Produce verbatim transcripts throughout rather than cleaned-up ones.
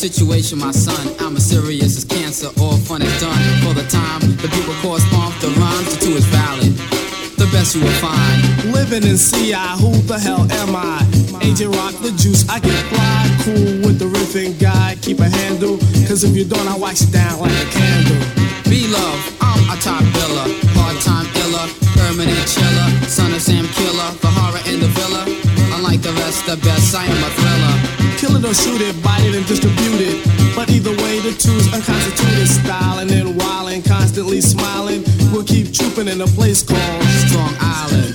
situation, my son. I'm as serious as cancer, all fun is done. For the time, the people correspond the rhymes, the two is valid. The best you will find. Living in C I, who the hell am I? Agent Rock the juice, I get fly. Cool with the riffing guy, keep a handle. Cause if you don't, I wax it down like a candle. Be love, I'm a top biller. Part-time iller, permanent chiller. Son of Sam Killer, the horror in the villa. Unlike the rest, the best, I am a thriller. Kill it or shoot it, bite it and distribute it. But either way, the two's unconstituted style. And then wildin', constantly smiling. We'll keep trooping in a place called Strong Island.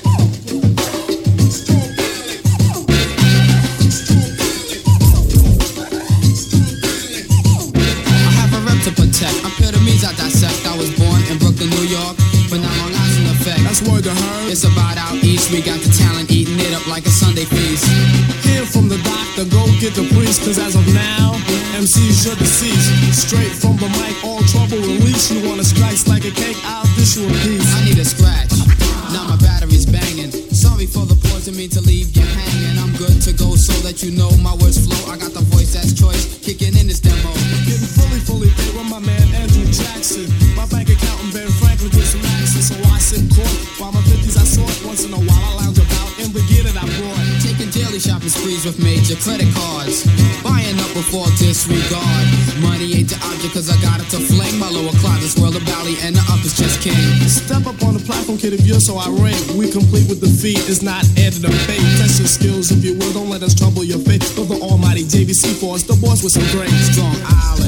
I have a rep to protect. Epitomes I dissect. I was born in Brooklyn, New York, but now Long Island effect. That's word to her. It's about out east. We got the talent eating it up like a Sunday feast. Hear from the doctor, go get the priest. Cause as of now, M Cs you're deceased. Straight from the mic, all trouble release. You wanna slice like a cake, I'll dish you a piece. I need a scratch, now my battery's banging. Sorry for the poison, mean to leave you hanging. I'm good to go so that you know my words flow. I got the voice that's choice, kicking in this demo. Getting fully, fully paid with my man Andrew Jackson. My bank account and Ben Franklin just relaxing. So I sit court while my fifties I sort. Once in a while I lounge about in the gear that I brought. Taking daily shopping sprees with major credit cards. Buying up before disregard. Money ain't the object cause I got it to fling. My lower closet's world of Bally and the upper's just king. Step up on the platform, kid, if you're so irate. We complete with the feat, it's not added to fate. Test your skills if you will, don't let us trouble your fate. But the almighty J V C force, the boys with some great Strong Island.